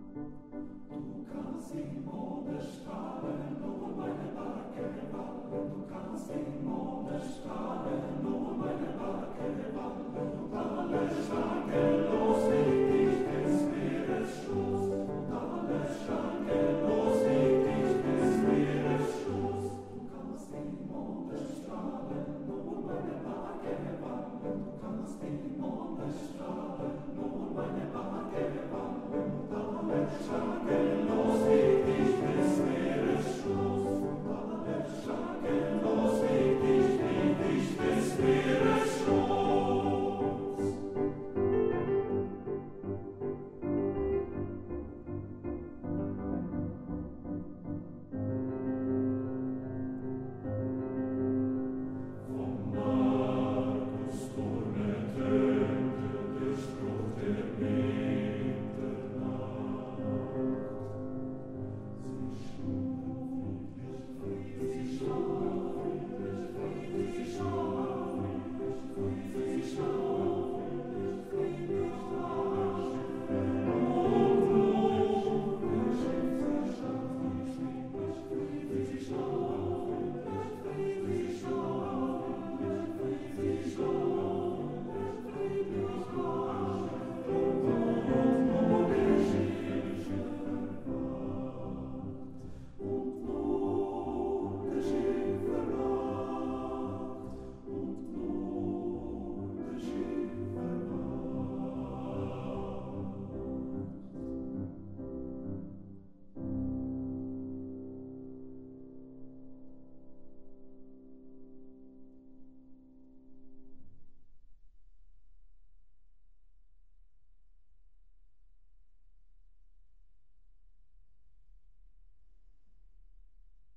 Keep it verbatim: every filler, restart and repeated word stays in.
Du kannst die Monde strahlen, nur meine Backe wallen. Du kannst die Monde strahlen, nur meine Backe wallen. Und alle Schlangen los, leg dich des Meeres Schoß. Und alle Schlangen los, leg dich des Meeres Schoß. Du kannst die Monde strahlen, nur meine Backe wallen. Du kannst die Monde strahlen, nur meine Backe wallen. Und alle Schlangen